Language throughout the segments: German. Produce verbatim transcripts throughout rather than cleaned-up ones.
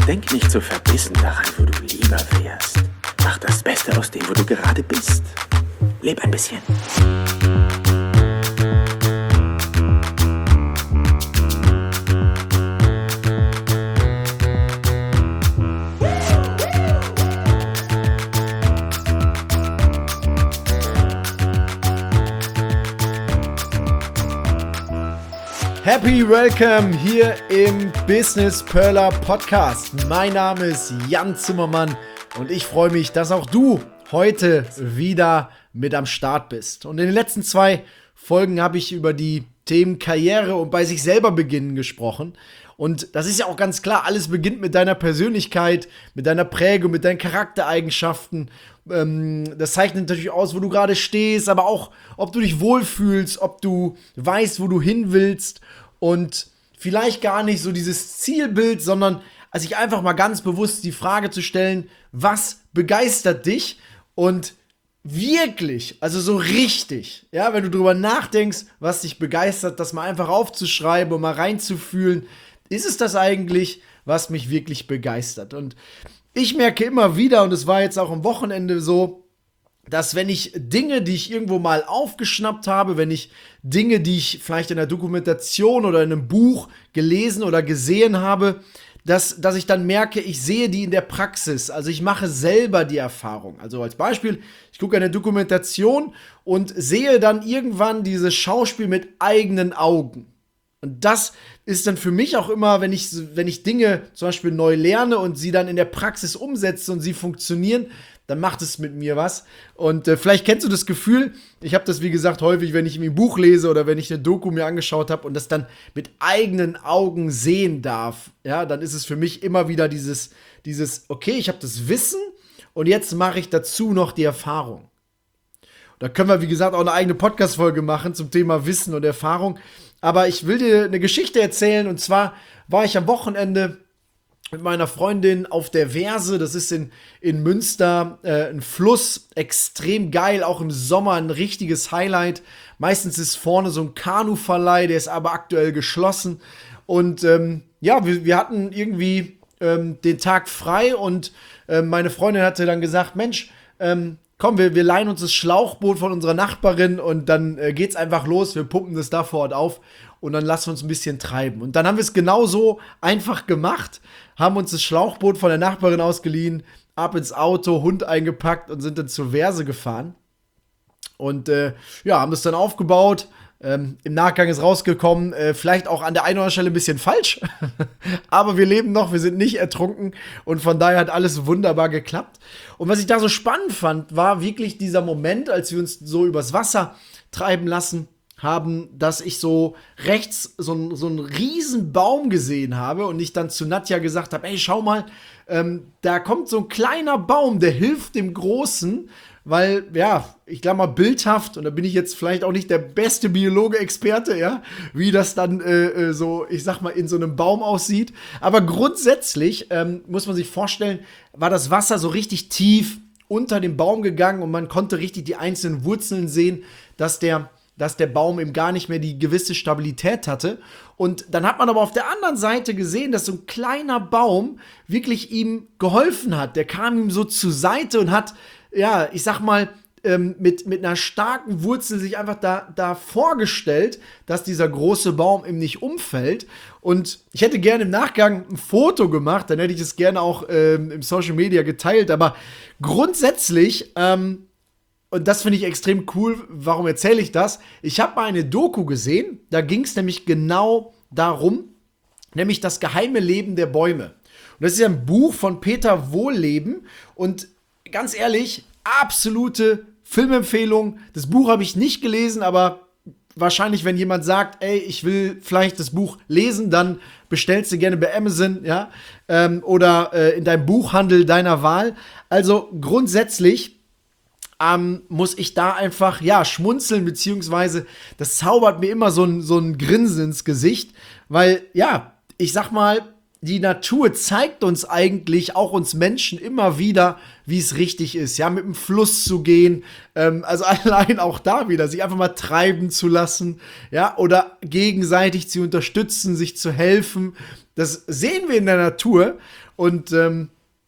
Denk nicht so verbissen daran, wo du lieber wärst. Mach das Beste aus dem, wo du gerade bist. Leb ein bisschen. Happy Welcome hier im Business Perler Podcast. Mein Name ist Jan Zimmermann und ich freue mich, dass auch du heute wieder mit am Start bist. Und in den letzten zwei Folgen habe ich über die Themen Karriere und bei sich selber beginnen gesprochen. Und das ist ja auch ganz klar, alles beginnt mit deiner Persönlichkeit, mit deiner Prägung, mit deinen Charaktereigenschaften. Das zeichnet natürlich aus, wo du gerade stehst, aber auch, ob du dich wohlfühlst, ob du weißt, wo du hin willst und vielleicht gar nicht so dieses Zielbild, sondern sich einfach mal ganz bewusst die Frage zu stellen, was begeistert dich und wirklich, also so richtig, ja, wenn du drüber nachdenkst, was dich begeistert, das mal einfach aufzuschreiben und mal reinzufühlen, ist es das eigentlich, was mich wirklich begeistert? Und ich merke immer wieder, und es war jetzt auch am Wochenende so, dass wenn ich Dinge, die ich irgendwo mal aufgeschnappt habe, wenn ich Dinge, die ich vielleicht in einer Dokumentation oder in einem Buch gelesen oder gesehen habe, dass, dass ich dann merke, ich sehe die in der Praxis. Also ich mache selber die Erfahrung. Also als Beispiel, ich gucke eine Dokumentation und sehe dann irgendwann dieses Schauspiel mit eigenen Augen. Und das ist dann für mich auch immer, wenn ich, wenn ich Dinge zum Beispiel neu lerne und sie dann in der Praxis umsetze und sie funktionieren, dann macht es mit mir was. Und äh, vielleicht kennst du das Gefühl, ich habe das wie gesagt häufig, wenn ich ein Buch lese oder wenn ich eine Doku mir angeschaut habe und das dann mit eigenen Augen sehen darf, ja, dann ist es für mich immer wieder dieses, dieses okay, ich habe das Wissen und jetzt mache ich dazu noch die Erfahrung. Da können wir, wie gesagt, auch eine eigene Podcast-Folge machen zum Thema Wissen und Erfahrung. Aber ich will dir eine Geschichte erzählen. Und zwar war ich am Wochenende mit meiner Freundin auf der Verse. Das ist in, in Münster äh, ein Fluss. Extrem geil, auch im Sommer ein richtiges Highlight. Meistens ist vorne so ein Kanuverleih, der ist aber aktuell geschlossen. Und ähm, ja, wir, wir hatten irgendwie ähm, den Tag frei. Und äh, meine Freundin hatte dann gesagt, Mensch, ähm, komm, wir, wir leihen uns das Schlauchboot von unserer Nachbarin und dann äh, geht's einfach los. Wir pumpen das da vor Ort auf und dann lassen wir uns ein bisschen treiben. Und dann haben wir es genauso einfach gemacht, haben uns das Schlauchboot von der Nachbarin ausgeliehen, ab ins Auto, Hund eingepackt und sind dann zur Verse gefahren. Und äh, ja, haben das dann aufgebaut. Ähm, Im Nachgang ist rausgekommen, äh, vielleicht auch an der einen oder anderen Stelle ein bisschen falsch, aber wir leben noch, wir sind nicht ertrunken und von daher hat alles wunderbar geklappt. Und was ich da so spannend fand, war wirklich dieser Moment, als wir uns so übers Wasser treiben lassen haben, dass ich so rechts so, ein, so einen riesen Baum gesehen habe und ich dann zu Nadja gesagt habe, ey, schau mal, ähm, da kommt so ein kleiner Baum, der hilft dem Großen, weil, ja, ich glaube mal bildhaft, und da bin ich jetzt vielleicht auch nicht der beste Biologe-Experte, ja, wie das dann äh, so, ich sag mal, in so einem Baum aussieht. Aber grundsätzlich ähm, muss man sich vorstellen, war das Wasser so richtig tief unter dem Baum gegangen und man konnte richtig die einzelnen Wurzeln sehen, dass der, dass der Baum eben gar nicht mehr die gewisse Stabilität hatte. Und dann hat man aber auf der anderen Seite gesehen, dass so ein kleiner Baum wirklich ihm geholfen hat. Der kam ihm so zur Seite und hat, ja, ich sag mal, ähm, mit, mit einer starken Wurzel sich einfach da, da vorgestellt, dass dieser große Baum ihm nicht umfällt. Und ich hätte gerne im Nachgang ein Foto gemacht, dann hätte ich es gerne auch ähm, im Social Media geteilt. Aber grundsätzlich, ähm, und das finde ich extrem cool, warum erzähle ich das? Ich habe mal eine Doku gesehen, da ging es nämlich genau darum, nämlich das geheime Leben der Bäume. Und das ist ja ein Buch von Peter Wohlleben und ganz ehrlich, absolute Filmempfehlung. Das Buch habe ich nicht gelesen, aber wahrscheinlich, wenn jemand sagt, ey, ich will vielleicht das Buch lesen, dann bestellst du gerne bei Amazon, ja, ähm, oder äh, in deinem Buchhandel deiner Wahl. Also grundsätzlich ähm, muss ich da einfach, ja, schmunzeln, beziehungsweise das zaubert mir immer so ein, so ein Grinsen ins Gesicht, weil, ja, ich sag mal, die Natur zeigt uns eigentlich, auch uns Menschen, immer wieder, wie es richtig ist, ja, mit dem Fluss zu gehen, ähm, also allein auch da wieder, sich einfach mal treiben zu lassen, ja, oder gegenseitig zu unterstützen, sich zu helfen, das sehen wir in der Natur und ähm,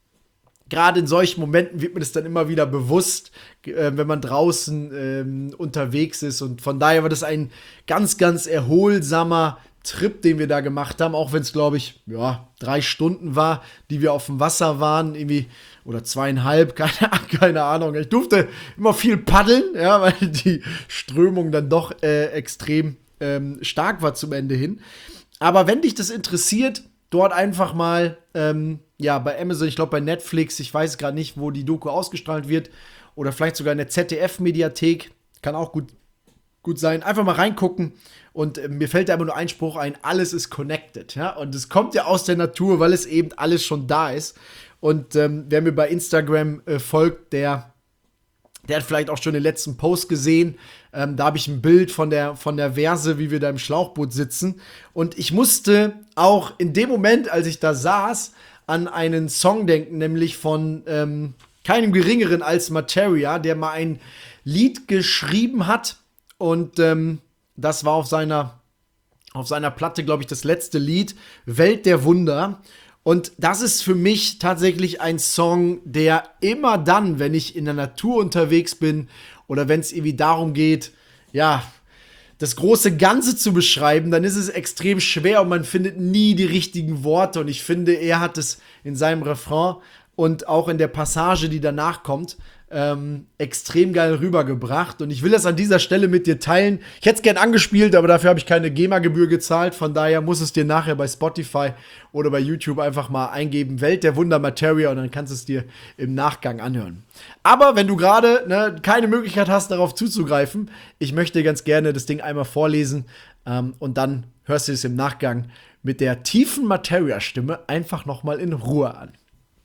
gerade in solchen Momenten wird mir das dann immer wieder bewusst, äh, wenn man draußen ähm, unterwegs ist und von daher war das ein ganz, ganz erholsamer Trip, den wir da gemacht haben, auch wenn es, glaube ich, ja, drei Stunden war, die wir auf dem Wasser waren, irgendwie, oder zweieinhalb, keine, keine Ahnung. Ich durfte immer viel paddeln, ja, weil die Strömung dann doch äh, extrem ähm, stark war zum Ende hin. Aber wenn dich das interessiert, dort einfach mal, ähm, ja, bei Amazon, ich glaube bei Netflix, ich weiß gerade nicht, wo die Doku ausgestrahlt wird, oder vielleicht sogar in der Z D F-Mediathek, kann auch gut gut sein, einfach mal reingucken und äh, mir fällt da immer nur ein Spruch ein, alles ist connected, ja, und es kommt ja aus der Natur, weil es eben alles schon da ist und ähm, wer mir bei Instagram äh, folgt, der der hat vielleicht auch schon den letzten Post gesehen, ähm, da habe ich ein Bild von der, von der Verse, wie wir da im Schlauchboot sitzen und ich musste auch in dem Moment, als ich da saß, an einen Song denken, nämlich von ähm, keinem Geringeren als Materia, der mal ein Lied geschrieben hat. Und ähm, das war auf seiner, auf seiner Platte, glaube ich, das letzte Lied, Welt der Wunder. Und das ist für mich tatsächlich ein Song, der immer dann, wenn ich in der Natur unterwegs bin oder wenn es irgendwie darum geht, ja, das große Ganze zu beschreiben, dann ist es extrem schwer und man findet nie die richtigen Worte. Und ich finde, er hat es in seinem Refrain und auch in der Passage, die danach kommt, ähm, extrem geil rübergebracht. Und ich will das an dieser Stelle mit dir teilen. Ich hätte es gern angespielt, aber dafür habe ich keine GEMA-Gebühr gezahlt. Von daher muss es dir nachher bei Spotify oder bei YouTube einfach mal eingeben, Welt der Wunder Materia, und dann kannst du es dir im Nachgang anhören. Aber wenn du gerade ne, keine Möglichkeit hast, darauf zuzugreifen, ich möchte ganz gerne das Ding einmal vorlesen ähm, und dann hörst du es im Nachgang mit der tiefen Materia-Stimme einfach nochmal in Ruhe an.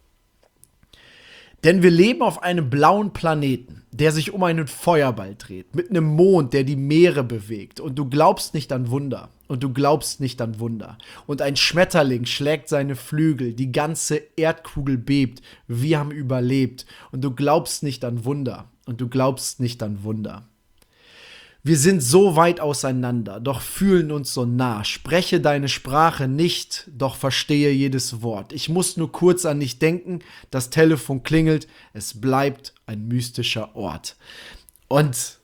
Denn wir leben auf einem blauen Planeten, der sich um einen Feuerball dreht, mit einem Mond, der die Meere bewegt. Und du glaubst nicht an Wunder. Und du glaubst nicht an Wunder. Und ein Schmetterling schlägt seine Flügel, die ganze Erdkugel bebt. Wir haben überlebt. Und du glaubst nicht an Wunder. Und du glaubst nicht an Wunder. Wir sind so weit auseinander, doch fühlen uns so nah. Spreche deine Sprache nicht, doch verstehe jedes Wort. Ich muss nur kurz an dich denken, das Telefon klingelt, es bleibt ein mystischer Ort. Und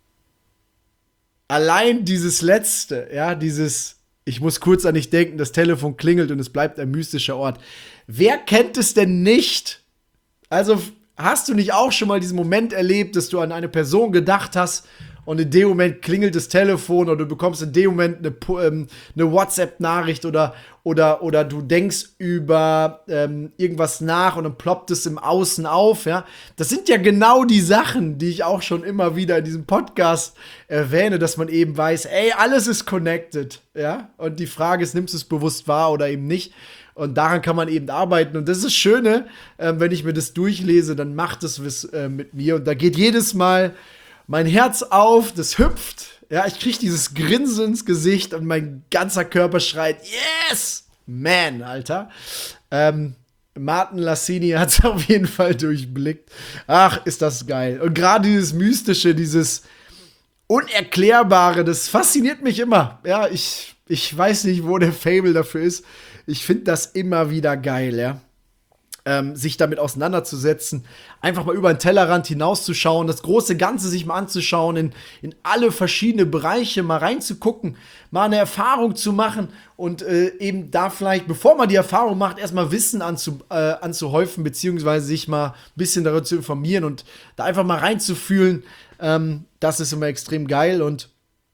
allein dieses Letzte, ja, dieses, ich muss kurz an dich denken, das Telefon klingelt und es bleibt ein mystischer Ort. Wer kennt es denn nicht? Also, hast du nicht auch schon mal diesen Moment erlebt, dass du an eine Person gedacht hast, und in dem Moment klingelt das Telefon oder du bekommst in dem Moment eine, ähm, eine WhatsApp-Nachricht oder, oder, oder du denkst über ähm, irgendwas nach und dann ploppt es im Außen auf, ja. Das sind ja genau die Sachen, die ich auch schon immer wieder in diesem Podcast erwähne, dass man eben weiß, ey, alles ist connected, ja. Und die Frage ist, nimmst du es bewusst wahr oder eben nicht? Und daran kann man eben arbeiten. Und das ist das Schöne, äh, wenn ich mir das durchlese, dann macht es was äh, mit mir. Und da geht jedes Mal mein Herz auf, das hüpft, ja, ich krieg dieses Grinsen ins Gesicht und mein ganzer Körper schreit, yes, man, Alter. Ähm, Martin Lassini hat es auf jeden Fall durchblickt. Ach, ist das geil. Und gerade dieses Mystische, dieses Unerklärbare, das fasziniert mich immer. Ja, ich, ich weiß nicht, wo der Fable dafür ist. Ich finde das immer wieder geil, ja. Ähm, sich damit auseinanderzusetzen, einfach mal über den Tellerrand hinauszuschauen, das große Ganze sich mal anzuschauen, in, in alle verschiedene Bereiche mal reinzugucken, mal eine Erfahrung zu machen und äh, eben da vielleicht, bevor man die Erfahrung macht, erstmal Wissen anzu, äh, anzuhäufen, beziehungsweise sich mal ein bisschen darüber zu informieren und da einfach mal reinzufühlen, ähm, das ist immer extrem geil. Und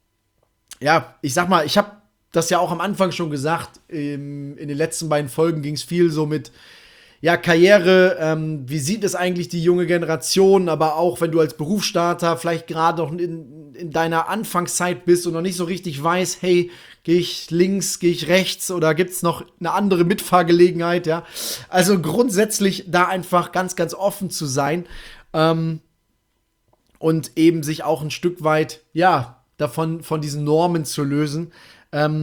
ja, ich sag mal, ich habe das ja auch am Anfang schon gesagt, ähm, in den letzten beiden Folgen ging es viel so mit ja, Karriere, ähm, wie sieht es eigentlich die junge Generation, aber auch wenn du als Berufsstarter vielleicht gerade noch in, in deiner Anfangszeit bist und noch nicht so richtig weißt, hey, gehe ich links, gehe ich rechts oder gibt's noch eine andere Mitfahrgelegenheit, ja. Also grundsätzlich da einfach ganz, ganz offen zu sein ähm, und eben sich auch ein Stück weit, ja, davon, von diesen Normen zu lösen. Ähm,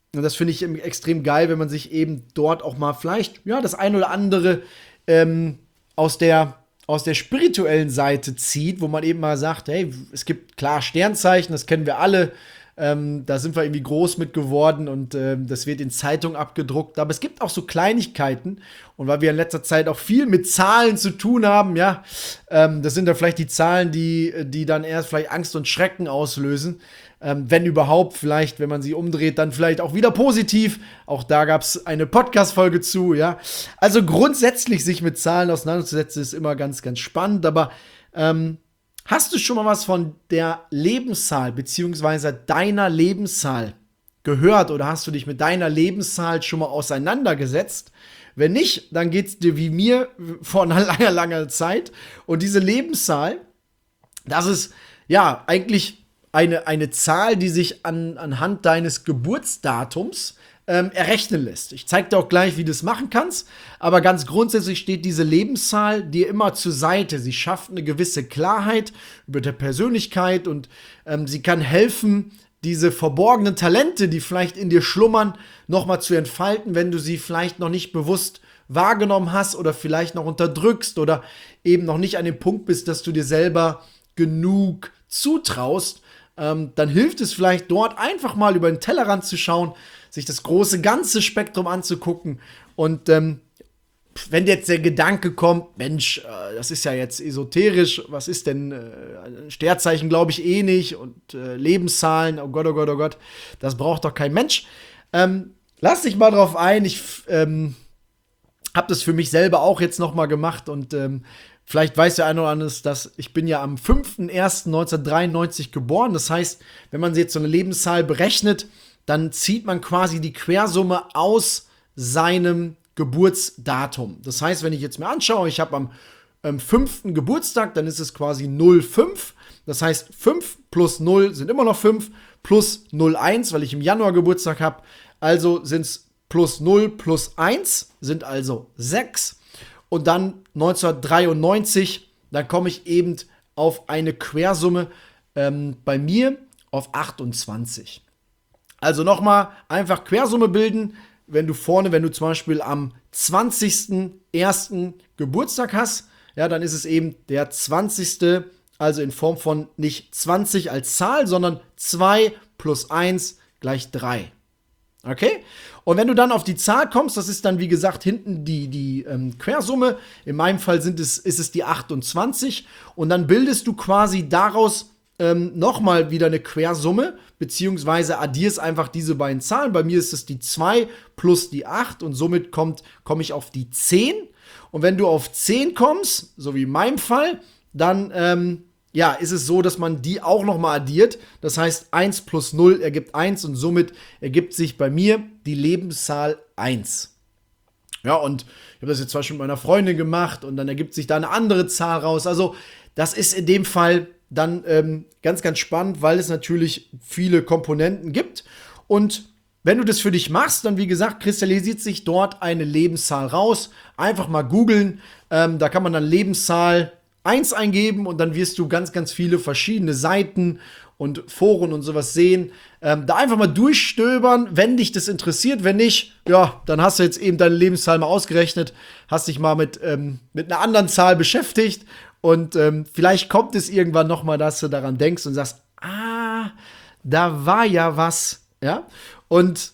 und das finde ich extrem geil, wenn man sich eben dort auch mal vielleicht, ja, das ein oder andere ähm, aus der, aus der spirituellen Seite zieht, wo man eben mal sagt, hey, es gibt klar Sternzeichen, das kennen wir alle, ähm, da sind wir irgendwie groß mit geworden und ähm, das wird in Zeitungen abgedruckt, aber es gibt auch so Kleinigkeiten und weil wir in letzter Zeit auch viel mit Zahlen zu tun haben, ja, ähm, das sind dann vielleicht die Zahlen, die, die dann erst vielleicht Angst und Schrecken auslösen, ähm, wenn überhaupt, vielleicht, wenn man sie umdreht, dann vielleicht auch wieder positiv, auch da gab es eine Podcast-Folge zu, ja, also grundsätzlich sich mit Zahlen auseinanderzusetzen ist immer ganz, ganz spannend, aber ähm, hast du schon mal was von der Lebenszahl beziehungsweise deiner Lebenszahl gehört oder hast du dich mit deiner Lebenszahl schon mal auseinandergesetzt? Wenn nicht, dann geht es dir wie mir vor einer langer, langer Zeit. Und diese Lebenszahl, das ist ja eigentlich eine, eine Zahl, die sich an, anhand deines Geburtsdatums Ähm, errechnen lässt. Ich zeige dir auch gleich, wie du das machen kannst, aber ganz grundsätzlich steht diese Lebenszahl dir immer zur Seite. Sie schafft eine gewisse Klarheit über der Persönlichkeit und ähm, sie kann helfen, diese verborgenen Talente, die vielleicht in dir schlummern, nochmal zu entfalten, wenn du sie vielleicht noch nicht bewusst wahrgenommen hast oder vielleicht noch unterdrückst oder eben noch nicht an dem Punkt bist, dass du dir selber genug zutraust. Ähm, dann hilft es vielleicht dort einfach mal über den Tellerrand zu schauen, sich das große ganze Spektrum anzugucken und ähm, wenn jetzt der Gedanke kommt, Mensch, äh, das ist ja jetzt esoterisch, was ist denn äh, Sternzeichen, glaube ich eh nicht und äh, Lebenszahlen, oh Gott, oh Gott, oh Gott, das braucht doch kein Mensch. Ähm, lass dich mal drauf ein, ich ähm, habe das für mich selber auch jetzt noch mal gemacht und ähm, vielleicht weiß der eine oder andere, dass ich bin ja am fünfter erster neunzehnhundertdreiundneunzig geboren, das heißt, wenn man jetzt so eine Lebenszahl berechnet, dann zieht man quasi die Quersumme aus seinem Geburtsdatum. Das heißt, wenn ich jetzt mir anschaue, ich habe am ähm, fünften Geburtstag, dann ist es quasi null Komma fünf. Das heißt, fünf plus null sind immer noch fünf, plus null Komma eins, weil ich im Januar Geburtstag habe. Also sind es plus null plus eins, sind also sechs. Und dann neunzehnhundertdreiundneunzig, dann komme ich eben auf eine Quersumme ähm, bei mir auf achtundzwanzig. Also nochmal einfach Quersumme bilden, wenn du vorne, wenn du zum Beispiel am zwanzigster erster Geburtstag hast, ja, dann ist es eben der zwanzigste, also in Form von nicht zwanzig als Zahl, sondern zwei plus eins gleich drei. Okay? Und wenn du dann auf die Zahl kommst, das ist dann wie gesagt hinten die, die ähm, Quersumme, in meinem Fall sind es, ist es die achtundzwanzig und dann bildest du quasi daraus Ähm, nochmal wieder eine Quersumme, beziehungsweise addierst einfach diese beiden Zahlen. Bei mir ist es die zwei plus die acht und somit kommt, komme ich auf die zehn. Und wenn du auf zehn kommst, so wie in meinem Fall, dann ähm, ja, ist es so, dass man die auch nochmal addiert. Das heißt, eins plus null ergibt eins und somit ergibt sich bei mir die Lebenszahl eins. Ja, und ich habe das jetzt zwar schon mit meiner Freundin gemacht und dann ergibt sich da eine andere Zahl raus. Also, das ist in dem Fall dann ähm, ganz, ganz spannend, weil es natürlich viele Komponenten gibt. Und wenn du das für dich machst, dann wie gesagt, kristallisiert sich dort eine Lebenszahl raus. Einfach mal googeln. Ähm, da kann man dann Lebenszahl eins eingeben und dann wirst du ganz, ganz viele verschiedene Seiten und Foren und sowas sehen. Ähm, da einfach mal durchstöbern, wenn dich das interessiert. Wenn nicht, ja, dann hast du jetzt eben deine Lebenszahl mal ausgerechnet, hast dich mal mit, ähm, mit einer anderen Zahl beschäftigt. Und ähm, vielleicht kommt es irgendwann noch mal, dass du daran denkst und sagst, ah, da war ja was, ja. Und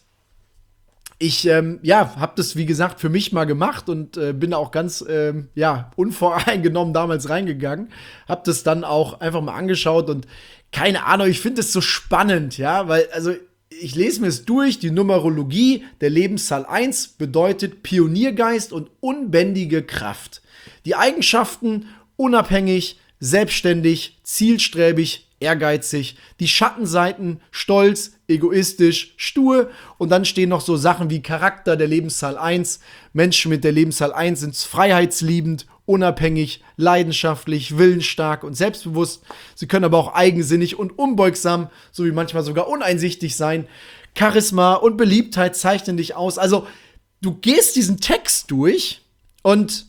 ich, ähm, ja, habe das, wie gesagt, für mich mal gemacht und äh, bin auch ganz, ähm, ja, unvoreingenommen damals reingegangen. Habe das dann auch einfach mal angeschaut und keine Ahnung, ich finde es so spannend, ja, weil, also, ich lese mir es durch, die Numerologie der Lebenszahl eins bedeutet Pioniergeist und unbändige Kraft. Die Eigenschaften unabhängig, selbstständig, zielstrebig, ehrgeizig. Die Schattenseiten stolz, egoistisch, stur. Und dann stehen noch so Sachen wie Charakter der Lebenszahl eins. Menschen mit der Lebenszahl eins sind freiheitsliebend, unabhängig, leidenschaftlich, willensstark und selbstbewusst. Sie können aber auch eigensinnig und unbeugsam, sowie manchmal sogar uneinsichtig sein. Charisma und Beliebtheit zeichnen dich aus. Also, du gehst diesen Text durch und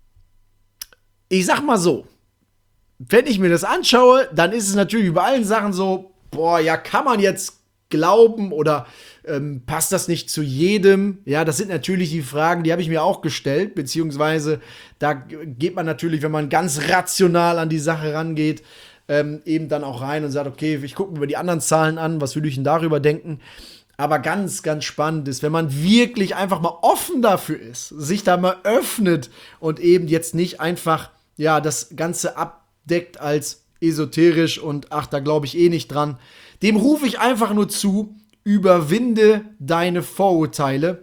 ich sag mal so, wenn ich mir das anschaue, dann ist es natürlich wie bei allen Sachen so, boah, ja, kann man jetzt glauben oder ähm, passt das nicht zu jedem? Ja, das sind natürlich die Fragen, die habe ich mir auch gestellt, beziehungsweise da geht man natürlich, wenn man ganz rational an die Sache rangeht, ähm, eben dann auch rein und sagt, okay, ich gucke mir mal die anderen Zahlen an, was würde ich denn darüber denken? Aber ganz, ganz spannend ist, wenn man wirklich einfach mal offen dafür ist, sich da mal öffnet und eben jetzt nicht einfach, ja, das Ganze abdeckt als esoterisch und ach, da glaube ich eh nicht dran. Dem rufe ich einfach nur zu, überwinde deine Vorurteile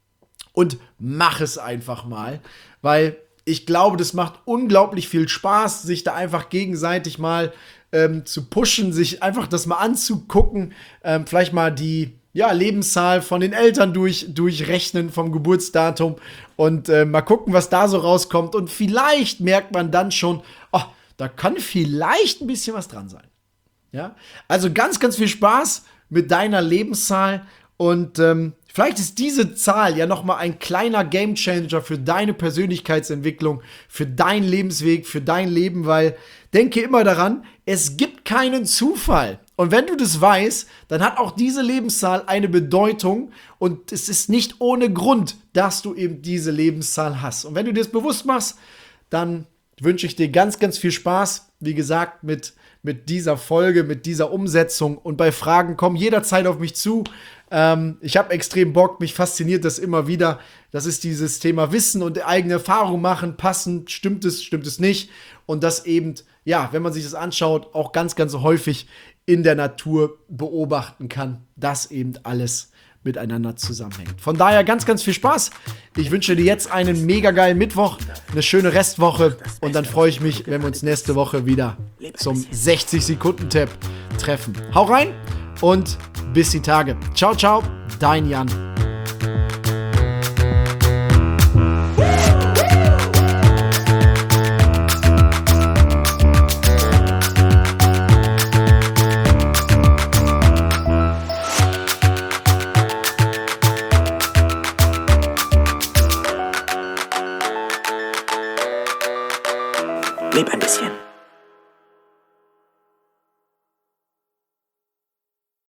und mach es einfach mal, weil ich glaube, das macht unglaublich viel Spaß, sich da einfach gegenseitig mal ähm, zu pushen, sich einfach das mal anzugucken, ähm, vielleicht mal die ja, Lebenszahl von den Eltern durch, durchrechnen vom Geburtsdatum und äh, mal gucken, was da so rauskommt und vielleicht merkt man dann schon, oh, da kann vielleicht ein bisschen was dran sein. Ja? Also ganz, ganz viel Spaß mit deiner Lebenszahl und ähm, vielleicht ist diese Zahl ja nochmal ein kleiner Gamechanger für deine Persönlichkeitsentwicklung, für deinen Lebensweg, für dein Leben, weil denke immer daran, es gibt keinen Zufall. Und wenn du das weißt, dann hat auch diese Lebenszahl eine Bedeutung und es ist nicht ohne Grund, dass du eben diese Lebenszahl hast. Und wenn du dir das bewusst machst, dann wünsche ich dir ganz, ganz viel Spaß, wie gesagt, mit, mit dieser Folge, mit dieser Umsetzung. Und bei Fragen komm jederzeit auf mich zu. Ähm, ich habe extrem Bock, mich fasziniert das immer wieder. Das ist dieses Thema Wissen und eigene Erfahrung machen, passen, stimmt es, stimmt es nicht. Und das eben, ja, wenn man sich das anschaut, auch ganz, ganz häufig in der Natur beobachten kann, dass eben alles miteinander zusammenhängt. Von daher ganz, ganz viel Spaß. Ich wünsche dir jetzt einen mega geilen Mittwoch, eine schöne Restwoche und dann freue ich mich, wenn wir uns nächste Woche wieder zum sechzig-Sekunden-Tab treffen. Hau rein und bis die Tage. Ciao, ciao, dein Jan. Leb ein bisschen.